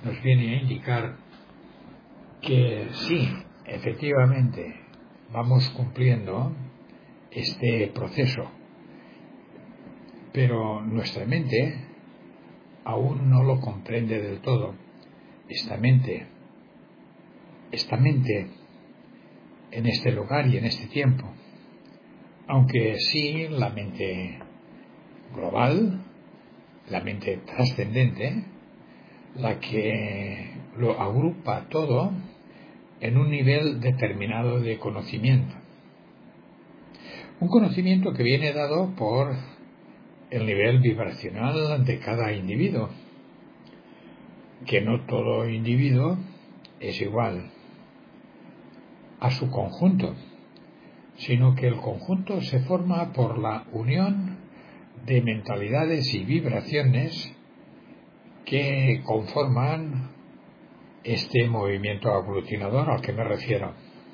nos viene a indicar que sí, efectivamente, vamos cumpliendo este proceso, pero nuestra mente aún no lo comprende del todo. Esta mente en este lugar y en este tiempo, aunque sí la mente global, la mente trascendente, la que lo agrupa todo en un nivel determinado de conocimiento. Un conocimiento que viene dado por el nivel vibracional de cada individuo, que no todo individuo es igual a su conjunto, sino que el conjunto se forma por la unión de mentalidades y vibraciones que conforman este movimiento aglutinador al que me refiero.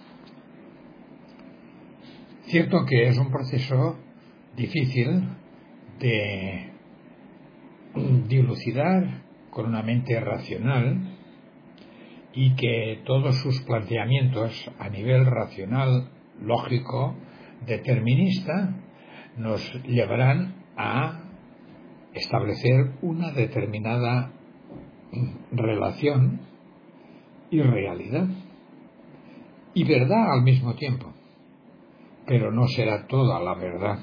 Cierto que es un proceso difícil de dilucidar con una mente racional y que todos sus planteamientos a nivel racional, lógico, determinista, nos llevarán a establecer una determinada relación y realidad y verdad al mismo tiempo, pero no será toda la verdad.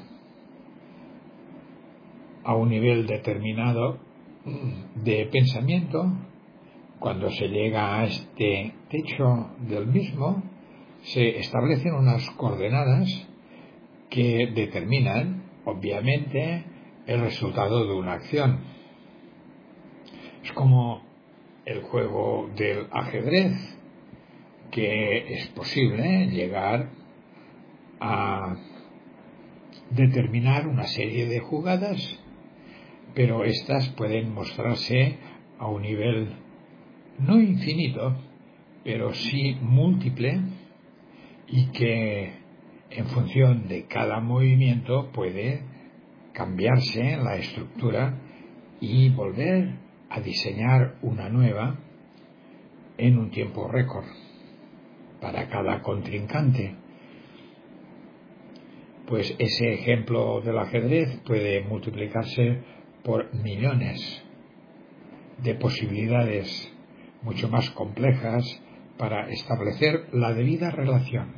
A un nivel determinado de pensamiento, cuando se llega a este techo del mismo, se establecen unas coordenadas que determinan, obviamente, el resultado de una acción. Es como el juego del ajedrez, que es posible llegar a determinar una serie de jugadas, pero estas pueden mostrarse a un nivel no infinito, pero sí múltiple, y que en función de cada movimiento puede cambiarse la estructura y volver a diseñar una nueva en un tiempo récord para cada contrincante. Pues ese ejemplo del ajedrez puede multiplicarse por millones de posibilidades mucho más complejas para establecer la debida relación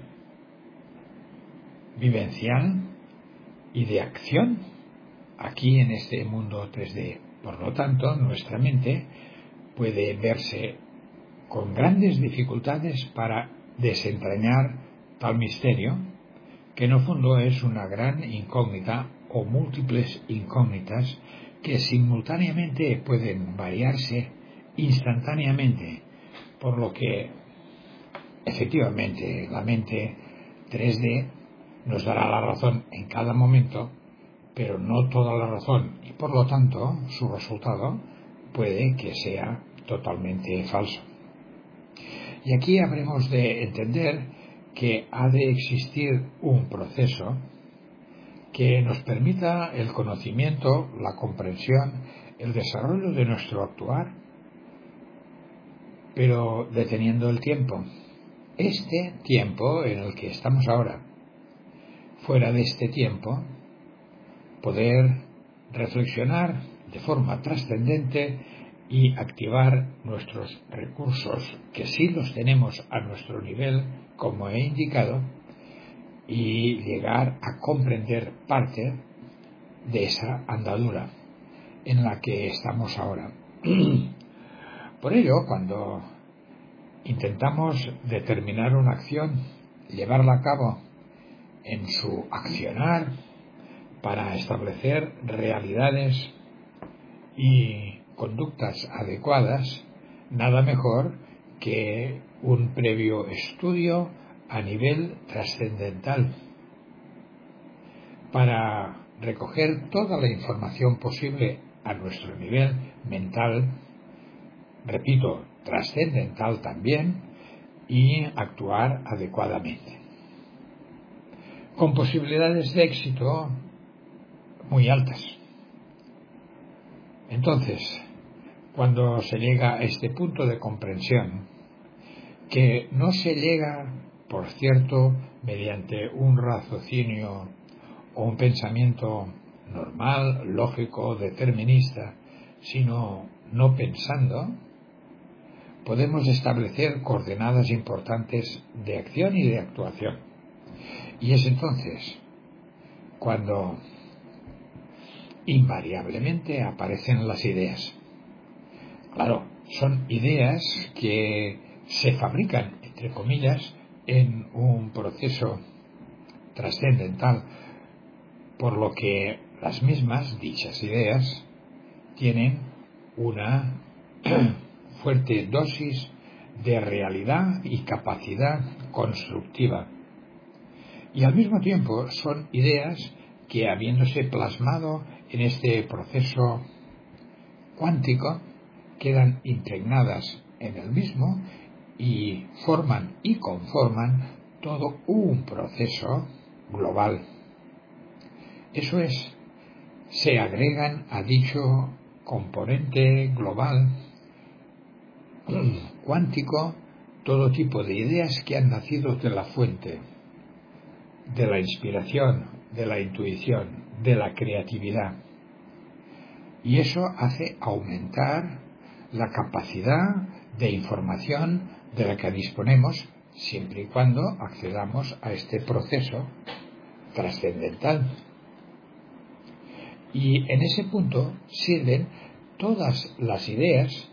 vivencial y de acción aquí en este mundo 3D. Por lo tanto, nuestra mente puede verse con grandes dificultades para desentrañar tal misterio, que en el fondo es una gran incógnita o múltiples incógnitas que simultáneamente pueden variarse instantáneamente, por lo que efectivamente la mente 3D nos dará la razón en cada momento, pero no toda la razón, y por lo tanto su resultado puede que sea totalmente falso. Y aquí habremos de entender que ha de existir un proceso que nos permita el conocimiento, la comprensión, el desarrollo de nuestro actuar, pero deteniendo el tiempo. Este tiempo en el que estamos ahora. Fuera de este tiempo, poder reflexionar de forma trascendente y activar nuestros recursos, que sí los tenemos a nuestro nivel, como he indicado, y llegar a comprender parte de esa andadura en la que estamos ahora. Por ello, cuando intentamos determinar una acción, llevarla a cabo en su accionar para establecer realidades y conductas adecuadas, nada mejor que un previo estudio a nivel trascendental para recoger toda la información posible a nuestro nivel mental, repito, trascendental también, y actuar adecuadamente, con posibilidades de éxito muy altas. Entonces, cuando se llega a este punto de comprensión, que no se llega, por cierto, mediante un raciocinio o un pensamiento normal, lógico, determinista, sino no pensando, podemos establecer coordenadas importantes de acción y de actuación. Y es entonces cuando invariablemente aparecen las ideas. Claro, son ideas que se fabrican, entre comillas, en un proceso trascendental, por lo que las mismas, dichas ideas, tienen una fuerte dosis de realidad y capacidad constructiva. Y al mismo tiempo son ideas que, habiéndose plasmado en este proceso cuántico, quedan impregnadas en el mismo y forman y conforman todo un proceso global. Eso es, se agregan a dicho componente global cuántico todo tipo de ideas que han nacido de la fuente, de la inspiración, de la intuición, de la creatividad. Y eso hace aumentar la capacidad de información de la que disponemos siempre y cuando accedamos a este proceso trascendental. Y en ese punto sirven todas las ideas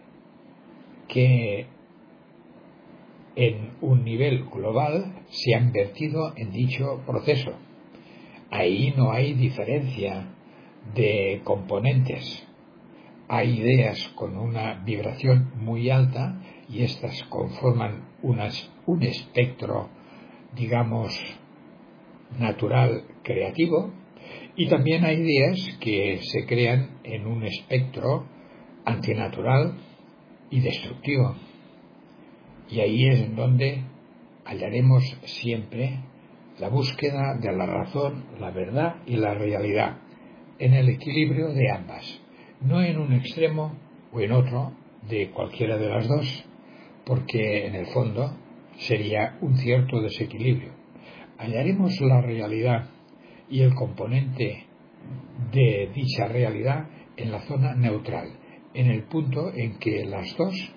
que en un nivel global se han vertido en dicho proceso. Ahí no hay diferencia de componentes. Hay ideas con una vibración muy alta y estas conforman un espectro, digamos, natural creativo, y también hay ideas que se crean en un espectro antinatural y destructivo. Y ahí es en donde hallaremos siempre la búsqueda de la razón, la verdad y la realidad, en el equilibrio de ambas, no en un extremo o en otro de cualquiera de las dos, porque en el fondo sería un cierto desequilibrio. Hallaremos la realidad y el componente de dicha realidad en la zona neutral, en el punto en que las dos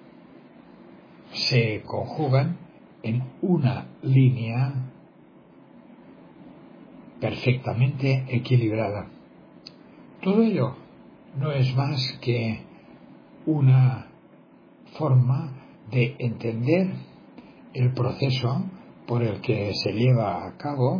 se conjugan en una línea perfectamente equilibrada. Todo ello no es más que una forma de entender el proceso por el que se lleva a cabo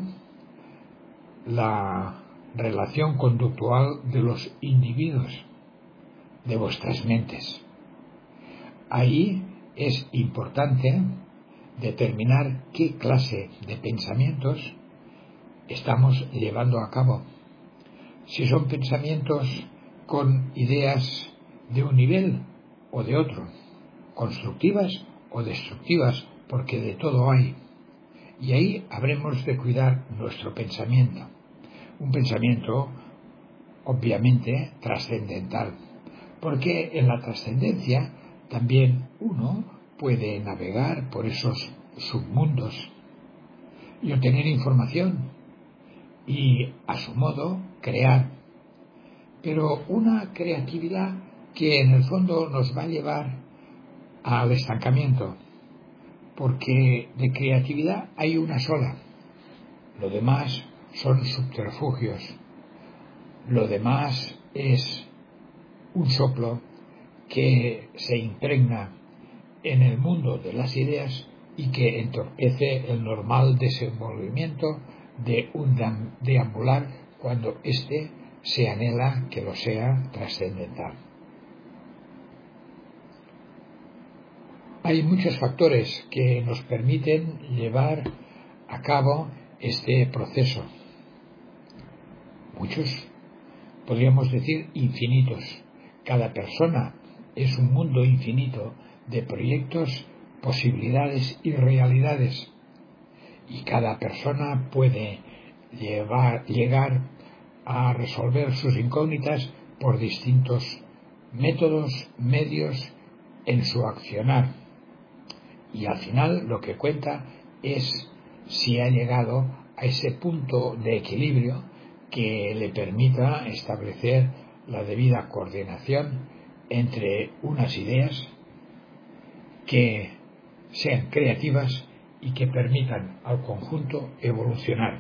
la relación conductual de los individuos, de vuestras mentes. Ahí es importante determinar qué clase de pensamientos estamos llevando a cabo. Si son pensamientos con ideas de un nivel o de otro, constructivas o destructivas, porque de todo hay. Y ahí habremos de cuidar nuestro pensamiento. Un pensamiento, obviamente, trascendental, porque en la trascendencia también uno puede navegar por esos submundos y obtener información y, a su modo, crear. Pero una creatividad que en el fondo nos va a llevar al estancamiento, porque de creatividad hay una sola. Lo demás son subterfugios. Lo demás es un soplo que se impregna en el mundo de las ideas y que entorpece el normal desenvolvimiento de un deambular cuando éste se anhela que lo sea trascendental. Hay muchos factores que nos permiten llevar a cabo este proceso. Muchos, podríamos decir infinitos. Cada persona es un mundo infinito de proyectos, posibilidades y realidades. Y cada persona puede llegar a resolver sus incógnitas por distintos métodos, medios en su accionar. Y al final lo que cuenta es si ha llegado a ese punto de equilibrio que le permita establecer la debida coordinación entre unas ideas que sean creativas y que permitan al conjunto evolucionar.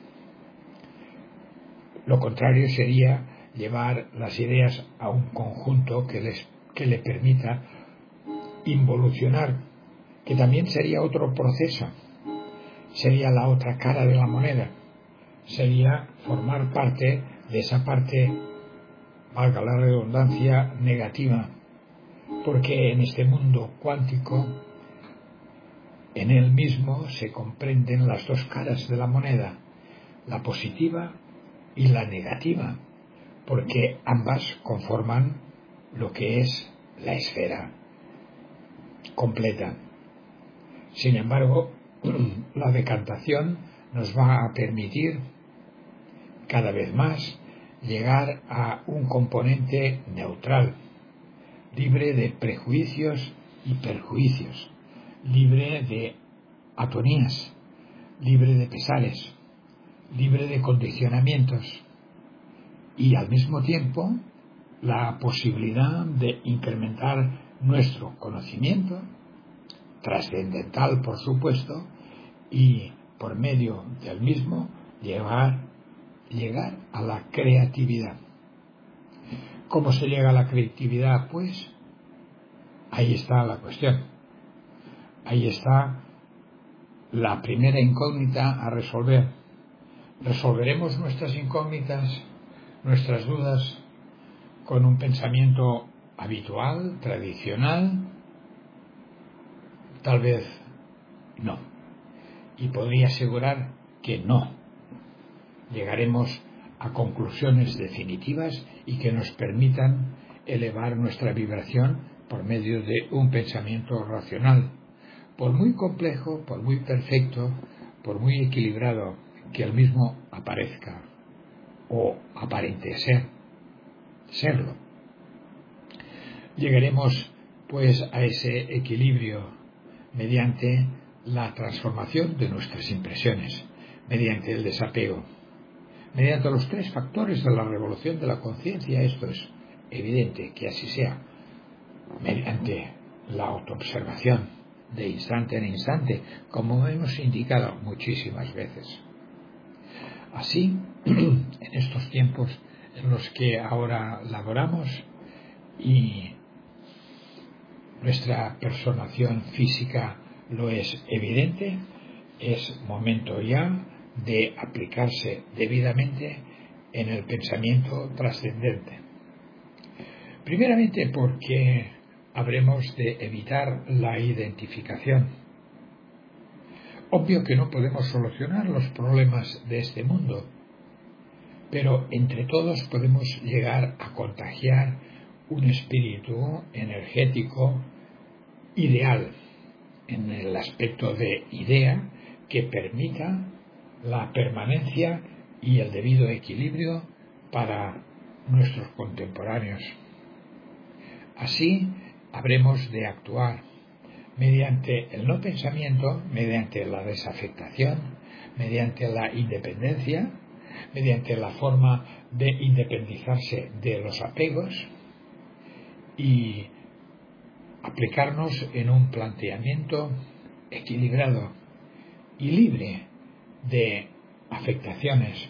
Lo contrario sería llevar las ideas a un conjunto que le permita involucionar, que también sería otro proceso, sería la otra cara de la moneda, sería formar parte de esa parte, valga la redundancia, negativa, porque en este mundo cuántico, en él mismo se comprenden las dos caras de la moneda, la positiva y la negativa, porque ambas conforman lo que es la esfera completa. Sin embargo, la decantación nos va a permitir cada vez más llegar a un componente neutral, libre de prejuicios y perjuicios, libre de atonías, libre de pesares, libre de condicionamientos y al mismo tiempo la posibilidad de incrementar nuestro conocimiento trascendental, por supuesto, y por medio del mismo llegar a la creatividad. ¿Cómo se llega a la creatividad? Pues ahí está la cuestión. Ahí está la primera incógnita a resolver. ¿Resolveremos nuestras incógnitas, nuestras dudas, con un pensamiento habitual, tradicional? Tal vez no. Y podría asegurar que no. Llegaremos a conclusiones definitivas y que nos permitan elevar nuestra vibración por medio de un pensamiento racional, por muy complejo, por muy perfecto, por muy equilibrado que el mismo aparezca o aparente serlo. Llegaremos pues a ese equilibrio mediante la transformación de nuestras impresiones, mediante el desapego, mediante los tres factores de la revolución de la conciencia. Esto es evidente que así sea, mediante la autoobservación de instante en instante, como hemos indicado muchísimas veces. Así, en estos tiempos en los que ahora laboramos y nuestra personación física lo es evidente, es momento ya de aplicarse debidamente en el pensamiento trascendente. Primeramente porque habremos de evitar la identificación. Obvio que no podemos solucionar los problemas de este mundo, pero entre todos podemos llegar a contagiar un espíritu energético ideal, en el aspecto de idea, que permita la permanencia y el debido equilibrio para nuestros contemporáneos. Así habremos de actuar mediante el no pensamiento, mediante la desafectación, mediante la independencia, mediante la forma de independizarse de los apegos y aplicarnos en un planteamiento equilibrado y libre de afectaciones.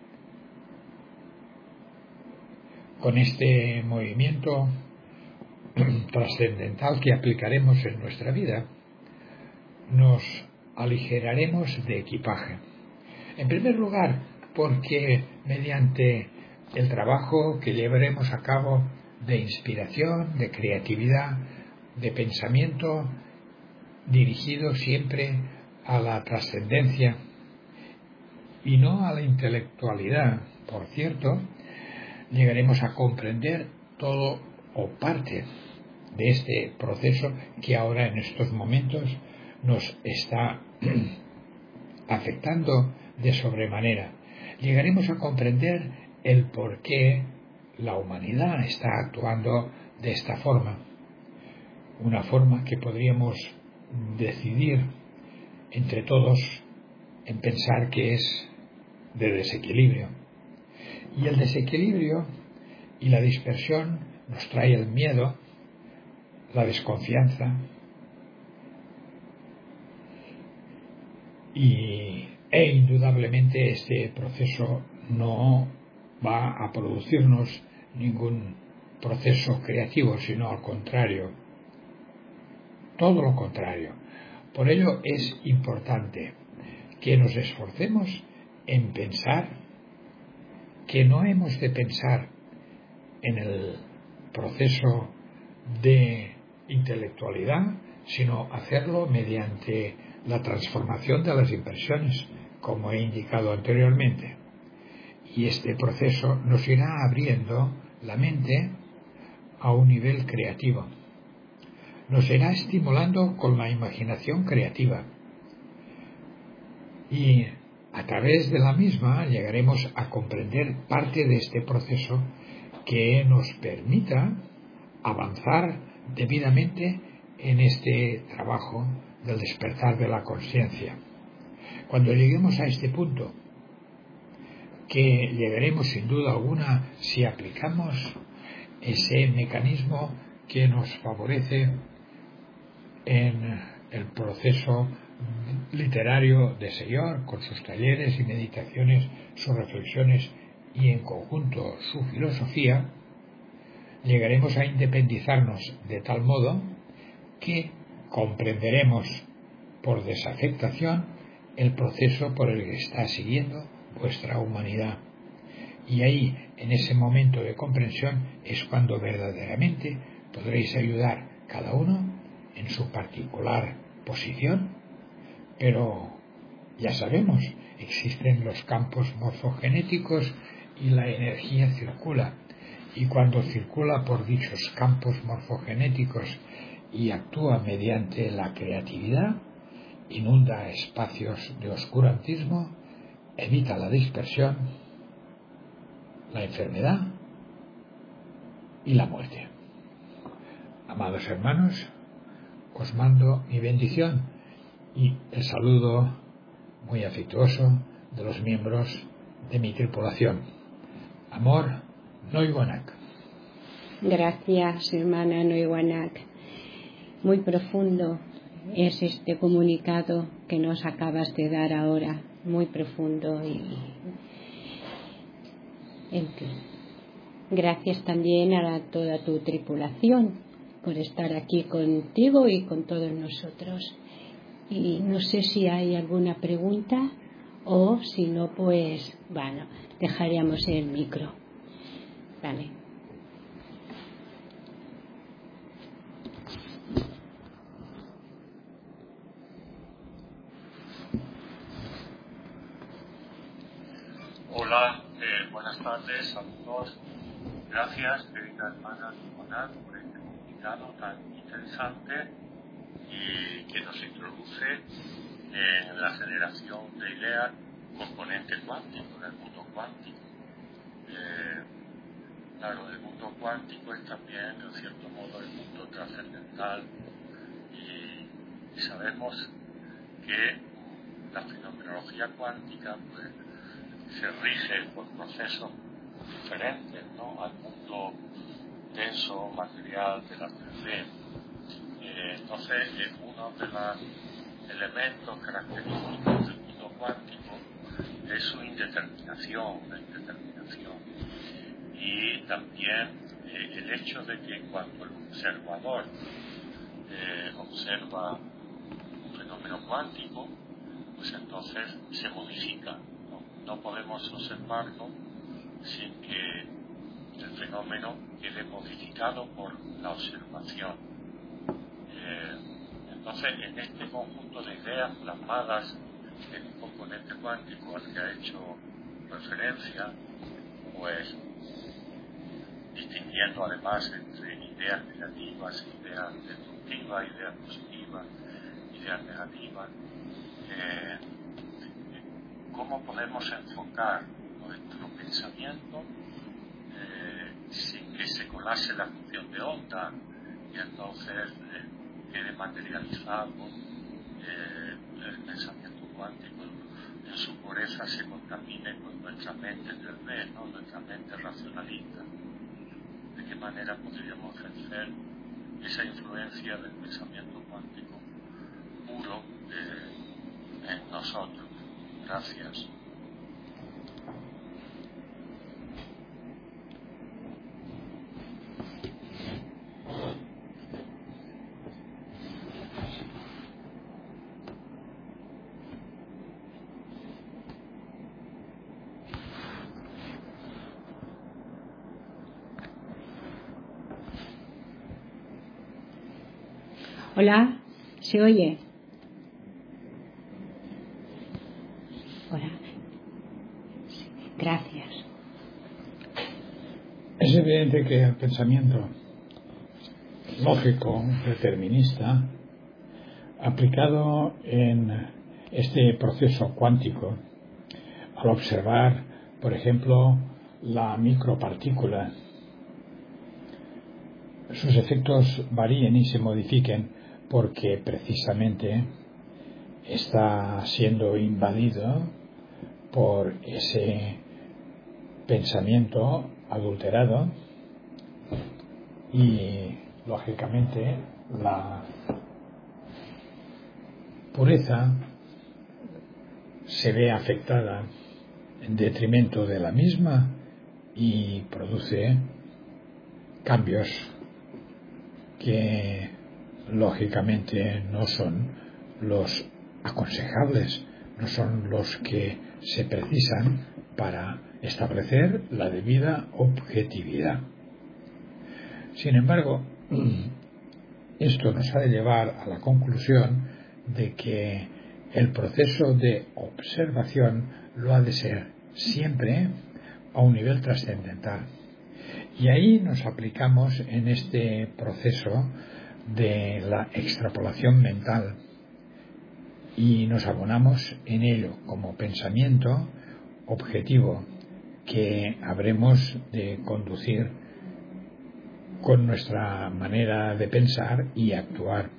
Con este movimiento trascendental que aplicaremos en nuestra vida, nos aligeraremos de equipaje. En primer lugar, porque mediante el trabajo que llevaremos a cabo de inspiración, de creatividad, de pensamiento, dirigido siempre a la trascendencia y no a la intelectualidad, por cierto, llegaremos a comprender todo o parte de este proceso que ahora en estos momentos nos está afectando de sobremanera. Llegaremos a comprender el por qué la humanidad está actuando de esta forma, una forma que podríamos decidir entre todos en pensar que es de desequilibrio. Y el desequilibrio y la dispersión nos trae el miedo, la desconfianza e indudablemente este proceso no va a producirnos ningún proceso creativo, sino al contrario, todo lo contrario. Por ello es importante que nos esforcemos en pensar que no hemos de pensar en el proceso de intelectualidad, sino hacerlo mediante la transformación de las impresiones, como he indicado anteriormente. Y este proceso nos irá abriendo la mente a un nivel creativo. Nos irá estimulando con la imaginación creativa. Y a través de la misma llegaremos a comprender parte de este proceso que nos permita avanzar debidamente en este trabajo del despertar de la conciencia. Cuando lleguemos a este punto, que llegaremos sin duda alguna si aplicamos ese mecanismo que nos favorece en el proceso literario de Sellor, con sus talleres y meditaciones, sus reflexiones y en conjunto su filosofía, llegaremos a independizarnos de tal modo que comprenderemos por desafectación el proceso por el que está siguiendo vuestra humanidad. Y ahí, en ese momento de comprensión, es cuando verdaderamente podréis ayudar cada uno en su particular posición, pero ya sabemos, existen los campos morfogenéticos y la energía circula, y cuando circula por dichos campos morfogenéticos y actúa mediante la creatividad, inunda espacios de oscurantismo, evita la dispersión, la enfermedad y la muerte. Amados hermanos, os mando mi bendición y el saludo muy afectuoso de los miembros de mi tripulación. Amor, Noiwanak. Gracias, hermana Noiwanak. Muy profundo es este comunicado que nos acabas de dar ahora, muy profundo y en fin. Gracias también a toda tu tripulación por estar aquí contigo y con todos nosotros. Y no sé si hay alguna pregunta o si no, pues bueno, dejaríamos el micro. Vale. Hola, buenas tardes, saludos. Gracias, querida hermana Nicolás, por este comunicado tan interesante y que nos introduce en la generación de ideas componente cuántico, del mundo cuántico. Claro, el mundo cuántico es también, en cierto modo, el mundo trascendental y sabemos que la fenomenología cuántica pues, se rige por procesos diferentes, ¿no?, al mundo denso, material de la 3D. Entonces, uno de los elementos característicos del mundo cuántico es su indeterminación, la indeterminación. Y también el hecho de que cuando el observador observa un fenómeno cuántico, pues entonces se modifica. No podemos observarlo sin que el fenómeno quede modificado por la observación. Entonces, en este conjunto de ideas plasmadas en un componente cuántico al que ha hecho referencia, pues distinguiendo además entre ideas negativas, ideas destructivas, ideas positivas, ideas negativas, cómo podemos enfocar nuestro pensamiento sin que se colase la función de onda y entonces quede materializado el pensamiento cuántico en su pureza, se contamine con nuestra mente 3D, ¿no? Nuestra mente racionalista. ¿De qué manera podríamos ejercer esa influencia del pensamiento cuántico puro en nosotros? Gracias. Hola, ¿se oye? Hola. Gracias. Es evidente que el pensamiento lógico, determinista, aplicado en este proceso cuántico, al observar, por ejemplo, la micropartícula, sus efectos varíen y se modifiquen porque precisamente está siendo invadido por ese pensamiento adulterado y, lógicamente, la pureza se ve afectada en detrimento de la misma y produce cambios que lógicamente no son los aconsejables, no son los que se precisan para establecer la debida objetividad. Sin embargo, esto nos ha de llevar a la conclusión de que el proceso de observación lo ha de ser siempre a un nivel trascendental. Y ahí nos aplicamos en este proceso de la extrapolación mental y nos abonamos en ello como pensamiento objetivo que habremos de conducir con nuestra manera de pensar y actuar.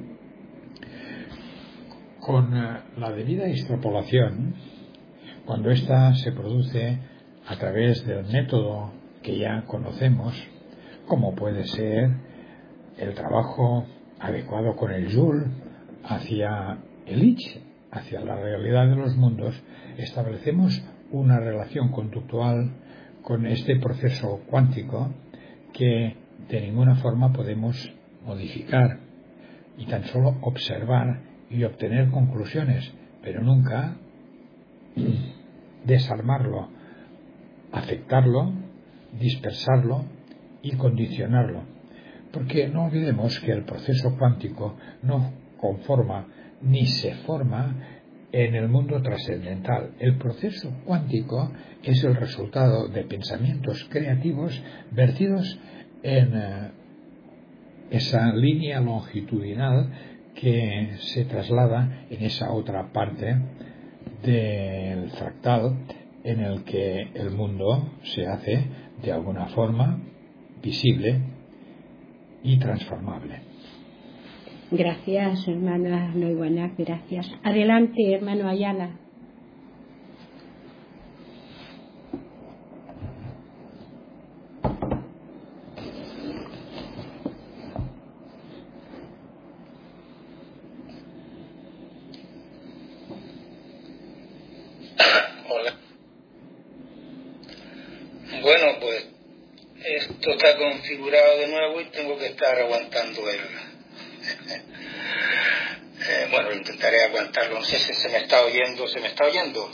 Con la debida extrapolación, cuando ésta se produce a través del método que ya conocemos, como puede ser el trabajo adecuado con el Joule hacia el Ich, hacia la realidad de los mundos, establecemos una relación conductual con este proceso cuántico que de ninguna forma podemos modificar y tan solo observar y obtener conclusiones, pero nunca desarmarlo, afectarlo, dispersarlo y condicionarlo. Porque no olvidemos que el proceso cuántico no conforma ni se forma en el mundo trascendental. El proceso cuántico es el resultado de pensamientos creativos vertidos en esa línea longitudinal que se traslada en esa otra parte del fractal en el que el mundo se hace de alguna forma visible y transformable. Gracias, hermana Noiwana, gracias. Adelante, hermano Ayala. Hola. Bueno, pues esto está configurado de nuevo y tengo que estar aguantando bueno, intentaré aguantarlo. No sé si se me está oyendo. ¿Se me está oyendo?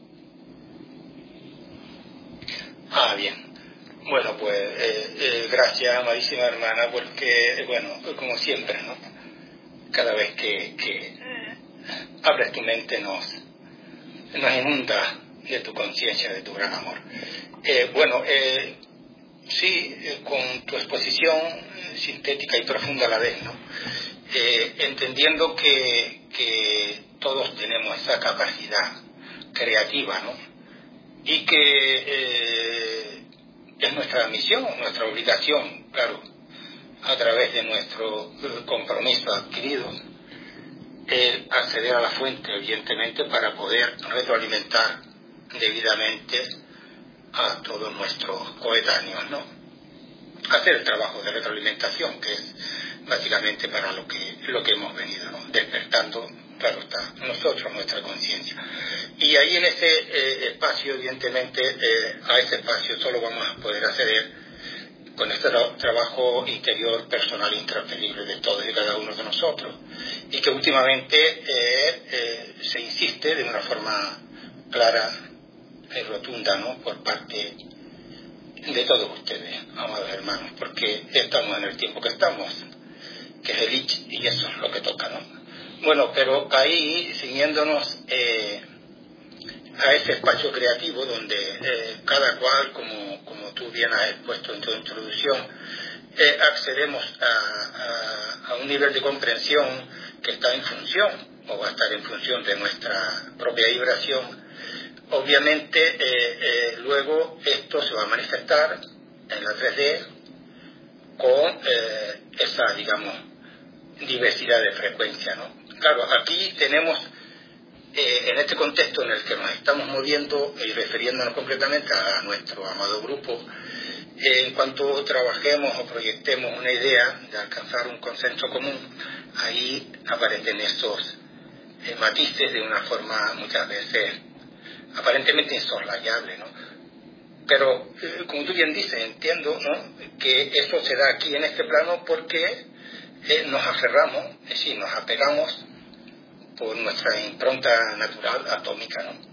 Ah, bien. Bueno, pues gracias, amadísima hermana, porque, bueno, como siempre, ¿no? Cada vez que abres tu mente nos inunda de tu conciencia, de tu gran amor. Sí, con tu exposición sintética y profunda a la vez, ¿no? Entendiendo que todos tenemos esa capacidad creativa, ¿no? Y que es nuestra misión, nuestra obligación, claro, a través de nuestro compromiso adquirido, el acceder a la fuente, evidentemente, para poder retroalimentar debidamente a todos nuestros coetáneos, ¿no? Hacer el trabajo de retroalimentación, que es básicamente para lo que hemos venido, ¿no? Despertando, claro está, nosotros, nuestra conciencia. Y ahí en ese espacio, evidentemente, a ese espacio solo vamos a poder acceder con este trabajo interior, personal, intransferible de todos y cada uno de nosotros, y que últimamente se insiste de una forma clara y rotunda, ¿no?, por parte de todos ustedes, amados hermanos, porque estamos en el tiempo que estamos, que es el ich, y eso es lo que toca, ¿no? Bueno, pero ahí, siguiéndonos a ese espacio creativo donde cada cual, como tú bien has expuesto en tu introducción, accedemos a un nivel de comprensión que está en función, o va a estar en función de nuestra propia vibración. Obviamente, luego esto se va a manifestar en la 3D con esa, digamos, diversidad de frecuencia, ¿no? Claro, aquí tenemos, en este contexto en el que nos estamos moviendo y refiriéndonos completamente a nuestro amado grupo, en cuanto trabajemos o proyectemos una idea de alcanzar un consenso común, ahí aparecen esos matices de una forma muchas veces aparentemente insoslayable, ¿no? Pero, como tú bien dices, entiendo, ¿no?, que eso se da aquí en este plano porque nos aferramos, es decir, nos apegamos por nuestra impronta natural atómica, ¿no?,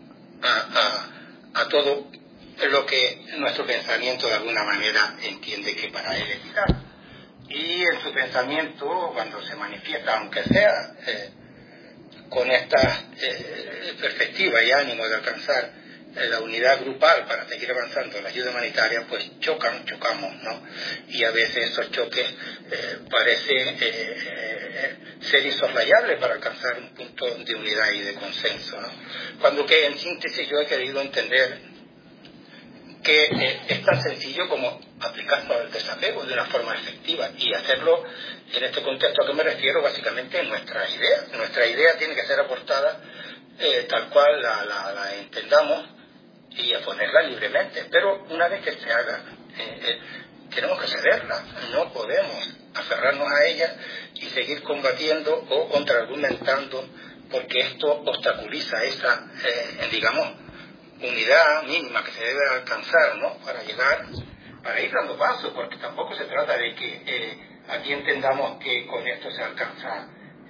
a todo lo que nuestro pensamiento de alguna manera entiende que para él es vital. Y en su pensamiento, cuando se manifiesta, aunque sea con esta perspectiva y ánimo de alcanzar la unidad grupal para seguir avanzando en la ayuda humanitaria, pues chocamos, ¿no? Y a veces esos choques parecen ser insoslayables para alcanzar un punto de unidad y de consenso, ¿no? Cuando que en síntesis yo he querido entender que es tan sencillo como aplicarlo al desapego de una forma efectiva y hacerlo en este contexto a que me refiero básicamente en nuestra idea. Nuestra idea tiene que ser aportada tal cual la entendamos y exponerla libremente, pero una vez que se haga tenemos que cederla, no podemos aferrarnos a ella y seguir combatiendo o contraargumentando, porque esto obstaculiza esa, digamos, unidad mínima que se debe alcanzar, ¿no?, para ir dando pasos, porque tampoco se trata de que aquí entendamos que con esto se alcanza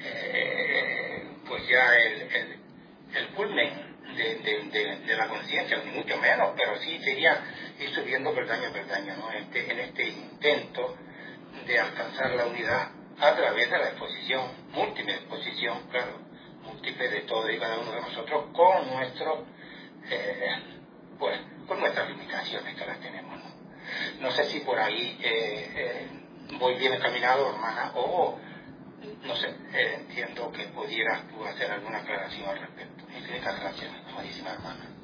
pues ya el culmen de la conciencia, ni mucho menos, pero sí sería ir subiendo peldaño a peldaño, ¿no?, en este intento de alcanzar la unidad a través de la exposición, múltiple exposición, claro, múltiple de todo y cada uno de nosotros con nuestro pues con nuestras limitaciones que las tenemos, ¿no? No sé si por ahí voy bien encaminado, hermana, o no sé, entiendo que pudieras tú hacer alguna aclaración al respecto. Infinitas gracias, amadísima hermana.